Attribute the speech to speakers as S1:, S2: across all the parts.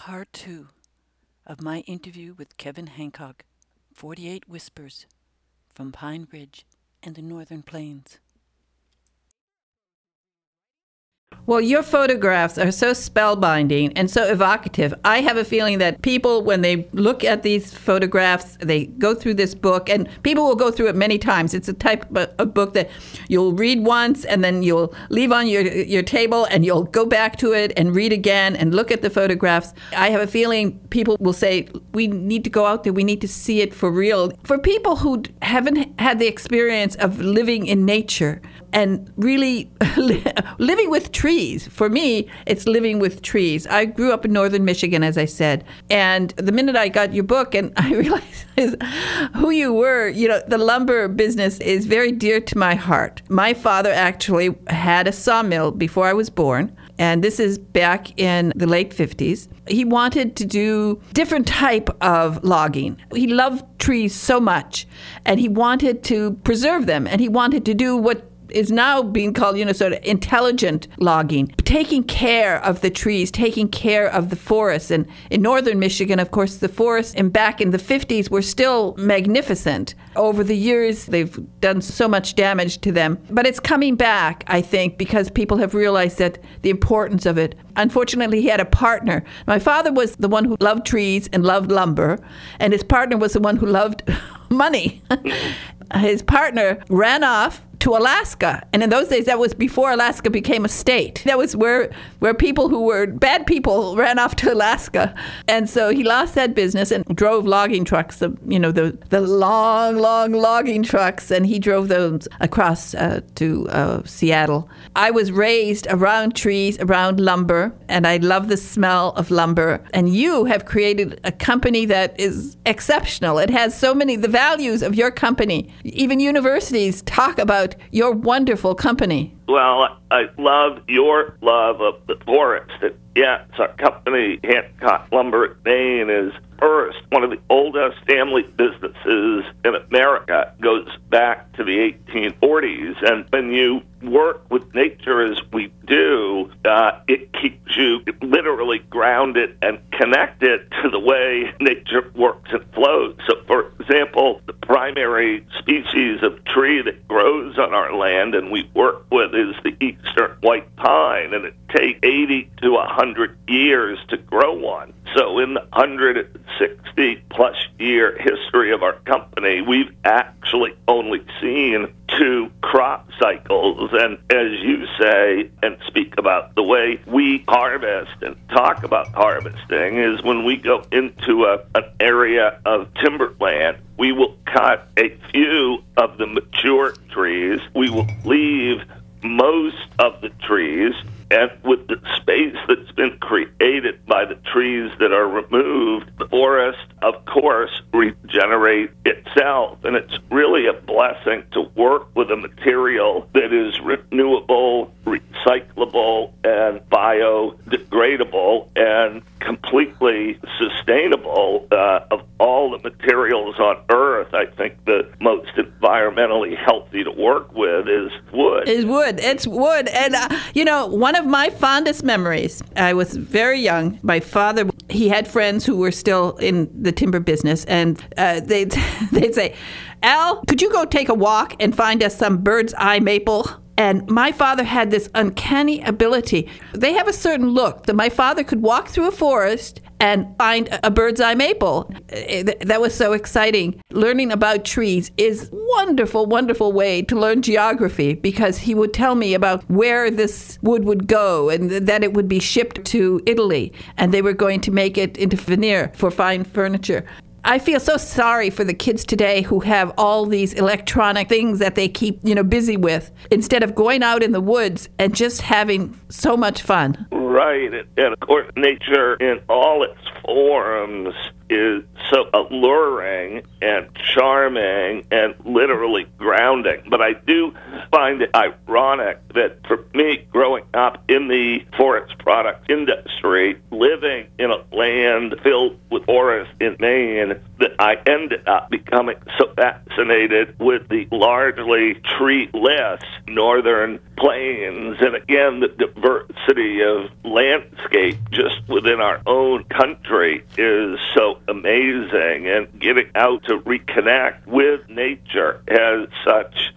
S1: part 2 of my interview with Kevin Hancock, 48 Whispers from Pine Ridge and the Northern Plains. Well, your photographs are so spellbinding and so evocative. I have a feeling that people, when they look at these photographs, they go through this book, and people will go through it many times. It's a type of book that you'll read once, and then you'll leave on your table, and you'll go back to it and read again and look at the photographs. I have a feeling people will say, we need to go out there, we need to see it for real. For people who haven't had the experience of living in nature, and really living with trees. For me, it's living with trees. I grew up in northern Michigan, as I said. And the minute I got your book and I realized who you were, the lumber business is very dear to my heart. My father actually had a sawmill before I was born. And this is back in the late 50s. He wanted to do different type of logging. He loved trees so much, and he wanted to preserve them, and he wanted to do what is now being called, sort of intelligent logging, taking care of the trees, taking care of the forests. And in northern Michigan, of course, the forests back in the 50s were still magnificent. Over the years, they've done so much damage to them. But it's coming back, I think, because people have realized that the importance of it. Unfortunately, he had a partner. My father was the one who loved trees and loved lumber, and his partner was the one who loved money. His partner ran off to Alaska. And in those days, that was before Alaska became a state. That was where people who were bad people ran off to Alaska. And so he lost that business and drove logging trucks, the long logging trucks, and he drove those across to Seattle. I was raised around trees, around lumber, and I love the smell of lumber. And you have created a company that is exceptional. It has so many, the values of your company. Even universities talk about your wonderful company.
S2: Well, I love your love of the forest. Yes, our company, Hancock Lumber Maine, is first one of the oldest family businesses in America. Goes back to the 1840s. And when you work with nature as we do, it keeps you literally grounded and connected to the way nature works and flows. So, for example, the primary species of tree that grows on our land and we work with is the eastern white pine, and it takes 80 to 100 years to grow one. So in the 160-plus year history of our company, we've actually only seen 2 crop cycles. And as you say and speak about, the way we harvest and talk about harvesting is when we go into an area of timberland, we will cut a few of the mature trees. We will leave most of the trees, and with the space that's been created by the trees that are removed, the forest, of course, regenerates itself. And it's really a blessing to work with a material that is renewable, recyclable, and biodegradable, and completely sustainable. Of all the materials on Earth, I think the most environmentally healthy to work with is wood.
S1: It's wood. And, one of my fondest memories, I was very young. My father, he had friends who were still in the timber business, and they'd say, Al, could you go take a walk and find us some bird's eye maple? And my father had this uncanny ability. They have a certain look that my father could walk through a forest and find a bird's eye maple. That was so exciting. Learning about trees is wonderful, wonderful way to learn geography, because he would tell me about where this wood would go and that it would be shipped to Italy and they were going to make it into veneer for fine furniture. I feel so sorry for the kids today who have all these electronic things that they keep, busy with, instead of going out in the woods and just having so much fun.
S2: Right. And of course, nature in all its forms is so alluring and charming and literally grounding. But I do find it ironic that for me, growing up in the forest products industry, living in a land filled with forest in Maine, that I ended up becoming so fascinated with the largely treeless northern plains, and again, the diversity of landscape just within our own country is so amazing, and getting out to reconnect with nature has such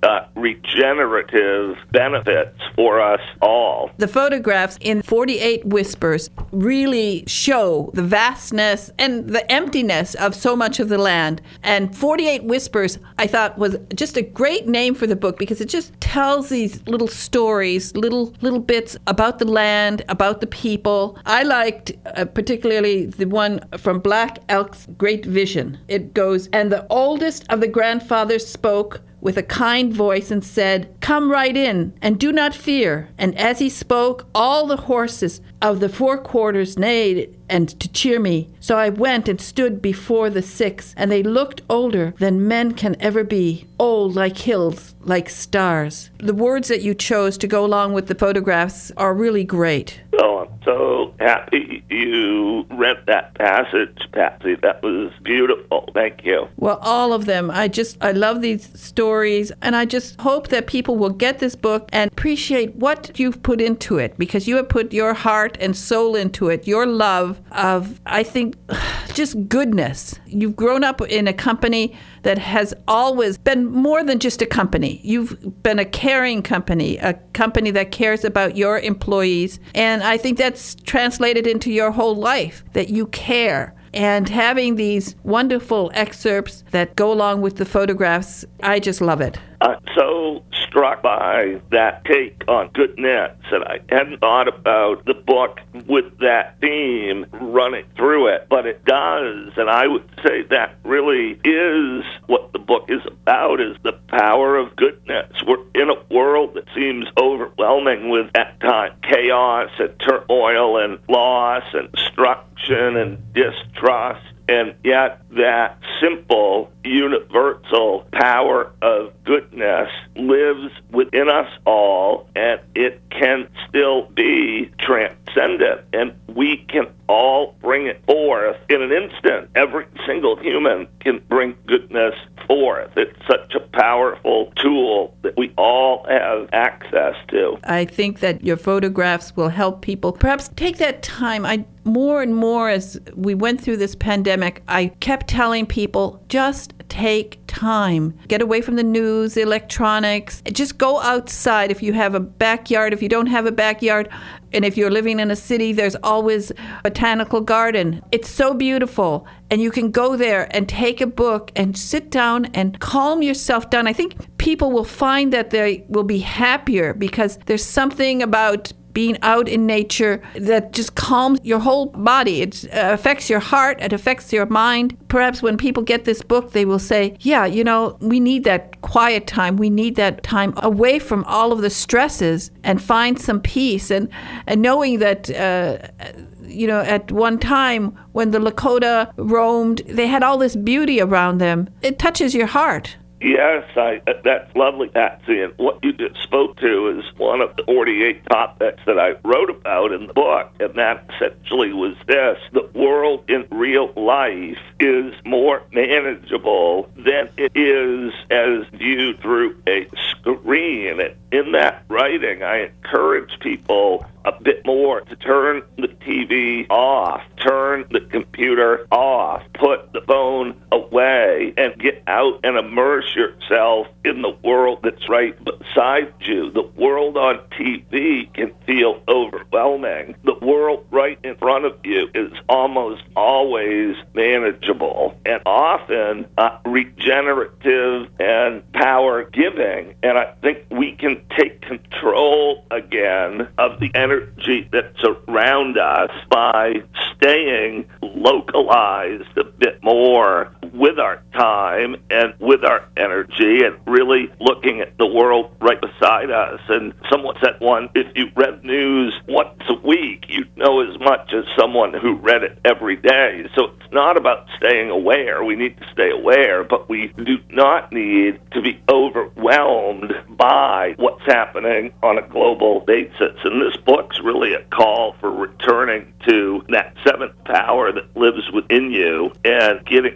S2: regenerative benefits for us all.
S1: The photographs in 48 Whispers really show the vastness and the emptiness of so much of the land. And 48 Whispers, I thought, was just a great name for the book because it just tells these little stories, little bits about the land, about the people. I liked particularly the one from Black Elk's Great Vision. It goes, "And the oldest of the grandfathers spoke with a kind voice and said, 'Come right in, and do not fear.' And as he spoke, all the horses of the four quarters neighed and to cheer me. So I went and stood before the six, and they looked older than men can ever be, old like hills, like stars." The words that you chose to go along with the photographs are really great.
S2: Oh, I'm so happy you read that passage, Patsy. That was beautiful. Thank you.
S1: Well, all of them. I love these stories, and I just hope that people will get this book and appreciate what you've put into it, because you have put your heart and soul into it, your love of, I think, just goodness. You've grown up in a company that has always been more than just a company. You've been a caring company, a company that cares about your employees. And I think that's translated into your whole life, that you care. And having these wonderful excerpts that go along with the photographs, I just love it.
S2: I'm so struck by that take on goodness, and I hadn't thought about the book with that theme running through it, but it does, and I would say that really is what the book is about, is the power of goodness. We're in a world that seems overwhelming with, at times, chaos and turmoil and loss and destruction and distrust. And yet that simple, universal power of goodness lives within us all, and it can still be transcendent. And we can all bring it forth in an instant. Every single human can bring goodness forth. It's such a powerful tool that we all have access to.
S1: I think that your photographs will help people perhaps take that time. More and more as we went through this pandemic, I kept telling people, just take time. Get away from the news, electronics. Just go outside if you have a backyard. If you don't have a backyard, and if you're living in a city, there's always a botanical garden. It's so beautiful. And you can go there and take a book and sit down and calm yourself down. I think people will find that they will be happier because there's something about being out in nature that just calms your whole body. It affects your heart. It affects your mind. Perhaps when people get this book, they will say, yeah, we need that quiet time. We need that time away from all of the stresses and find some peace. And knowing that, at one time when the Lakota roamed, they had all this beauty around them. It touches your heart.
S2: Yes, that's lovely, Patsy. And what you just spoke to is one of the 48 topics that I wrote about in the book, and that essentially was this: the world in real life is more manageable than it is as viewed through a screen. And in that writing, I encourage people a bit more to turn the TV off, turn the computer off, put the phone away, and get out and immerse yourself in the world that's right beside you. The world on TV can feel overwhelming. The world right in front of you is almost always manageable and often regenerative and power-giving. And I think we can take control again of the energy that's around us by staying localized a bit more with our time and with our energy, and really looking at the world right beside us. And someone said if you read news once a week, you'd know as much as someone who read it every day. So it's not about staying aware. We need to stay aware, but we do not need to be overwhelmed by what's happening on a global basis. And this book's really a call for returning to that seventh power that lives within you and getting out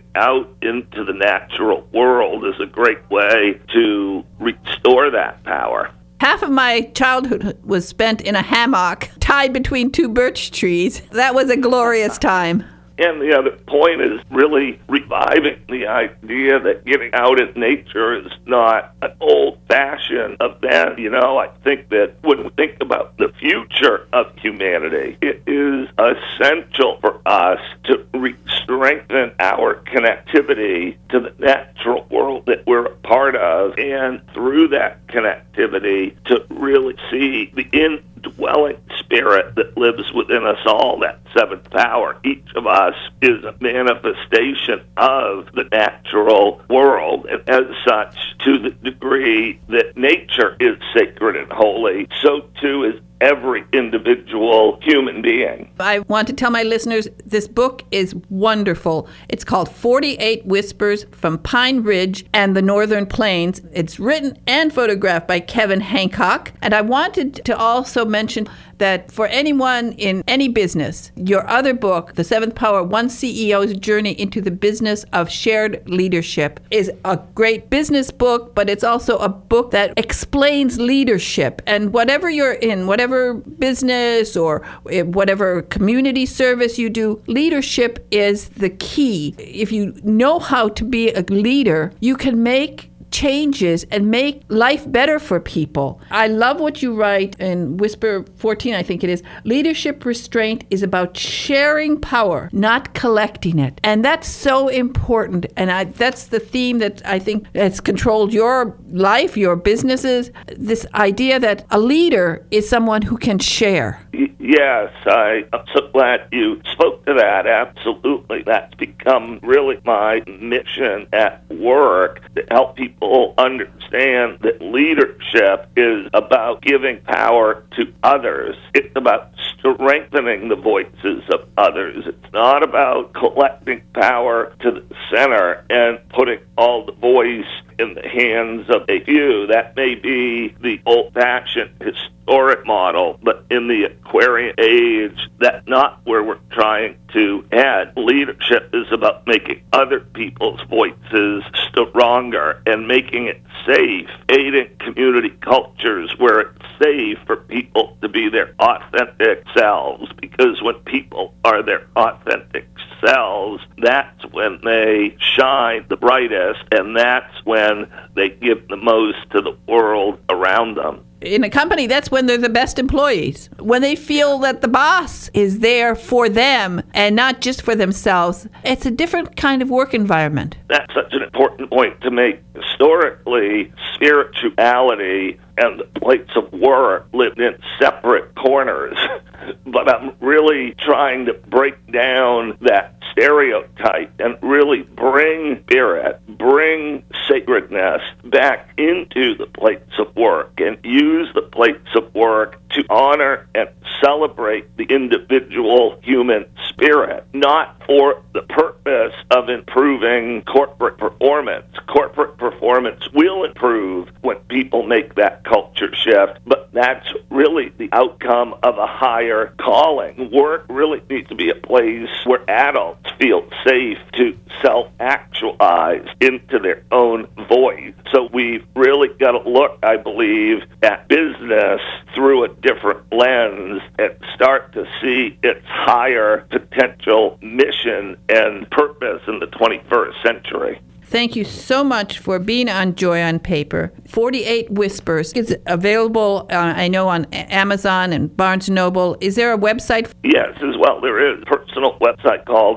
S2: out into the natural world is a great way to restore that power.
S1: Half of my childhood was spent in a hammock tied between two birch trees. That was a glorious time.
S2: And the other point is really reviving the idea that getting out in nature is not an old-fashioned event. I think that when we think about the future of humanity, it is essential for us to strengthen our connectivity to the natural world that we're a part of, and through that connectivity to really see the indwelling spirit that lives within us all, that seventh power. Each of us is a manifestation of the natural world, and as such, to the degree that nature is sacred and holy, so too is every individual human being.
S1: I want to tell my listeners this book is wonderful. It's called 48 Whispers from Pine Ridge and the Northern Plains. It's written and photographed by Kevin Hancock. And I wanted to also mention that for anyone in any business, your other book, The Seventh Power, One CEO's Journey into the Business of Shared Leadership, is a great business book, but it's also a book that explains leadership. And whatever you're in, whatever business or whatever community service you do, leadership is the key. If you know how to be a leader, you can make changes and make life better for people. I love what you write in Whisper 14, I think it is. Leadership restraint is about sharing power, not collecting it. And that's so important. And that's the theme that I think has controlled your life, your businesses. This idea that a leader is someone who can share.
S2: Yes, I'm so glad you spoke to that. Absolutely. That's become really my mission at work, to help people understand that leadership is about giving power to others. It's about strengthening the voices of others. It's not about collecting power to the center and putting all the voice in the hands of a few. That may be the old-fashioned historic model, but in the Aquarian age, that's not where we're trying to head. Leadership is about making other people's voices stronger and making it safe, aiding community cultures where it's safe for people to be their authentic selves, because when people are their authentic selves, that's when they shine the brightest, and that's when they give the most to the world around them.
S1: In a company, that's when they're the best employees. When they feel that the boss is there for them and not just for themselves, it's a different kind of work environment.
S2: That's such an important point to make. Historically, spirituality and the place of work lived in separate corners. But I'm really trying to break down that stereotype and really bring spirit, bring sacredness back into the place of work, and use the place of work to honor and celebrate the individual human spirit, not for the purpose of improving corporate performance. Corporate performance will improve when people make that culture shift, but that's really the outcome of a higher calling. Work really needs to be a place where adults feel safe to self-actualize into their own voice. So we've really got to look, I believe, at business through a different lens and start to see its higher potential mission and purpose in the 21st century.
S1: Thank you so much for being on Joy on Paper. 48 Whispers is available, I know, on Amazon and Barnes & Noble. Is there a website?
S2: Yes, as well. There is a personal website called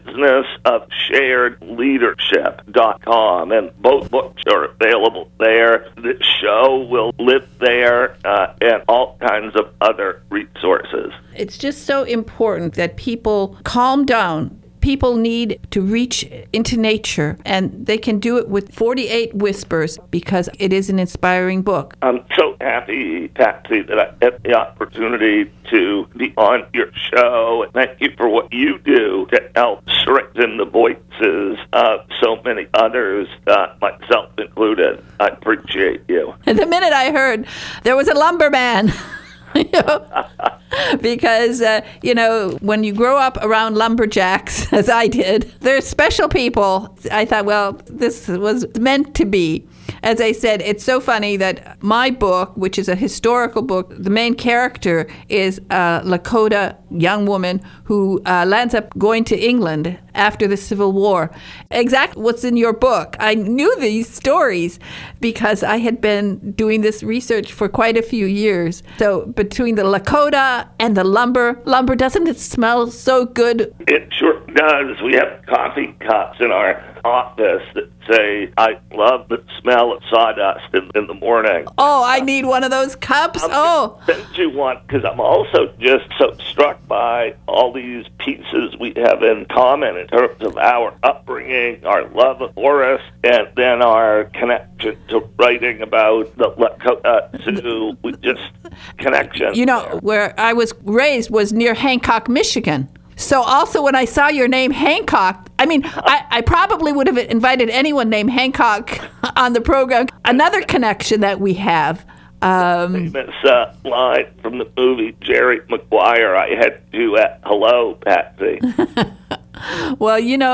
S2: thebusinessofsharedleadership.com, and both books are available there. The show will live there, and all kinds of other resources.
S1: It's just so important that people calm down. People need to reach into nature, and they can do it with 48 Whispers because it is an inspiring book.
S2: I'm so happy, Patsy, that I had the opportunity to be on your show, and thank you for what you do to help strengthen the voices of so many others, myself included. I appreciate you.
S1: And the minute I heard there was a lumberman, Because, when you grow up around lumberjacks, as I did, they're special people. I thought, well, this was meant to be. As I said, it's so funny that my book, which is a historical book, the main character is a Lakota young woman who lands up going to England after the Civil War. Exactly what's in your book. I knew these stories because I had been doing this research for quite a few years. So between the Lakota and the lumber, doesn't it smell so good?
S2: It sure does. We have coffee cups in our office that say, I love the smell of sawdust in the morning.
S1: Oh, I need one of those cups.
S2: I'll send you one because I'm also just so struck by all these pieces we have in common in terms of our upbringing, our love of forest, and then our connection to writing about the Lakota Sioux. We just connection.
S1: Where I was raised was near Hancock, Michigan. So also when I saw your name, Hancock, I probably would have invited anyone named Hancock on the program. Another connection that we have.
S2: Famous line from the movie Jerry Maguire, I had you at hello, Patsy.
S1: Well,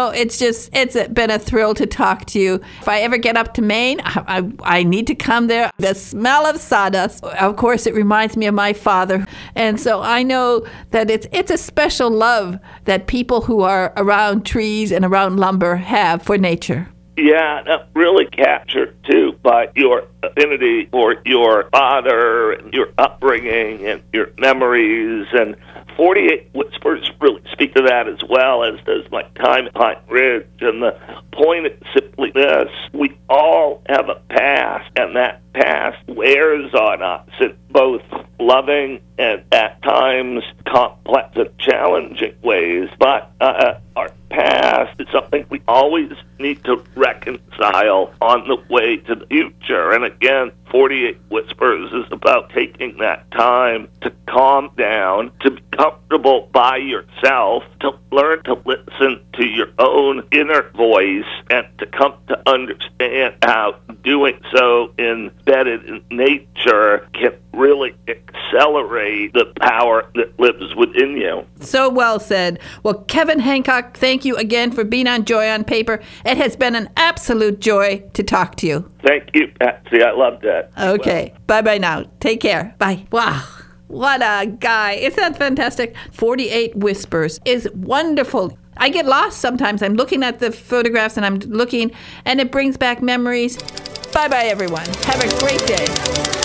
S1: it's been a thrill to talk to you. If I ever get up to Maine, I need to come there. The smell of sawdust, of course, it reminds me of my father. And so I know that it's a special love that people who are around trees and around lumber have for nature.
S2: Yeah, that's really captured, too, by your affinity for your father and your upbringing and your memories. And 48 Whispers really speak to that as well, as does my time at Pine Ridge. And the point is simply this: we all have a past, and that past wears on us in both loving and, at times, complex and challenging ways. But our past is something we always need to reconcile on the way to the future. And again, 48 Whispers is about taking that time to calm down, to be comfortable by yourself, to learn to listen to your own inner voice, and to come to understand how doing so embedded in nature can really accelerate the power that lives within you.
S1: So well said. Well, Kevin Hancock, thank you again for being on Joy on Paper. It has been an absolute joy to talk to you.
S2: Thank you, Patsy. I loved it.
S1: Okay. Bye-bye now. Take care. Bye. Wow. What a guy. Isn't that fantastic? 48 Whispers is wonderful. I get lost sometimes. I'm looking at the photographs and it brings back memories. Bye-bye, everyone. Have a great day.